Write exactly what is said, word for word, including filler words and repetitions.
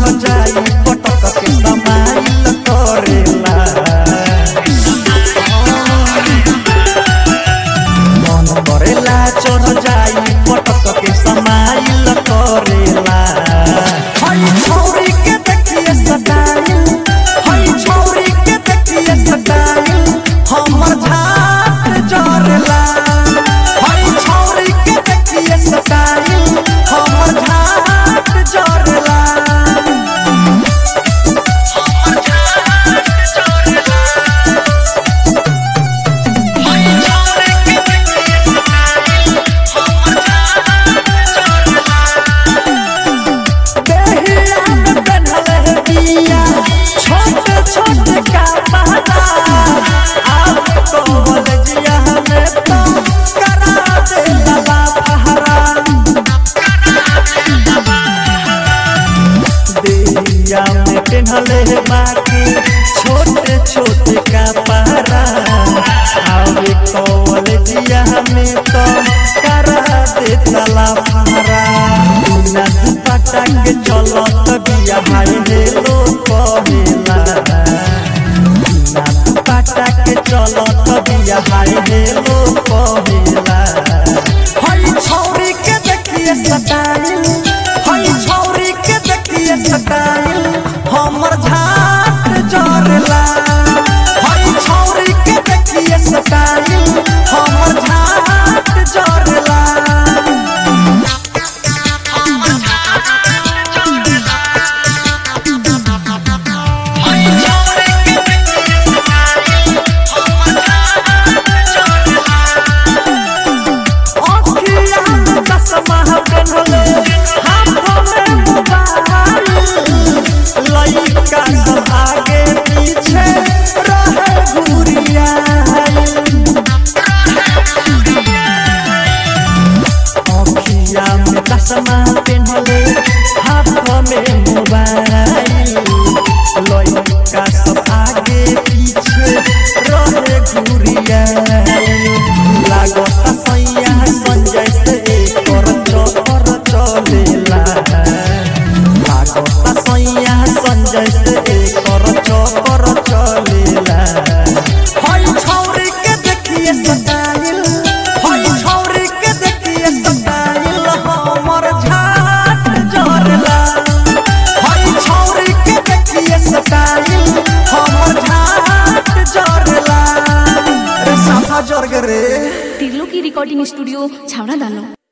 जाई पटक के समाइल करेला मन करेला चढ़ जाई पटक के समाइल करेला हई छौरी के देखिए सटाइल हई छौरी के देखिए सटाइल हमर झाट जरेला हई छौरी के देखिए सटाइल हमर झाट जरेला पेन्हले बाकी छोटे छोटे कपड़ा आवे कॉलेजिया में तो करा दे तला फहरा बिना दुपट्टा के चलत बिया हाय हेलो कहेला बिना दुपट्टा के चलत बिया हाय हेलो कहेला हई छौरी के देखिए सटाइल हई छौरी के देखिए सटाइल हमर झाट जरेला हई छौरी के देखिए सटाइल हमर झाट जरेला लइका सब आगे पीछे रहे घुरिया अखिया में चश्मा पेन्हले हाथ में मोबाइल लइका सब आगे पीछे रहे घुरिया लागत सैया संजय से कर चपर चलेला लागत सैया संजय से कर चपर चलेला हई छौरी के देखिए सटाइल हई छौरी के देखिए सटाइल हमर झाट जरेला हई छौरी के देखिए सटाइल हमर झाट जरेला रे साफा जर गे रे तिरलो की रिकॉर्डिंग स्टूडियो छावड़ा दानो।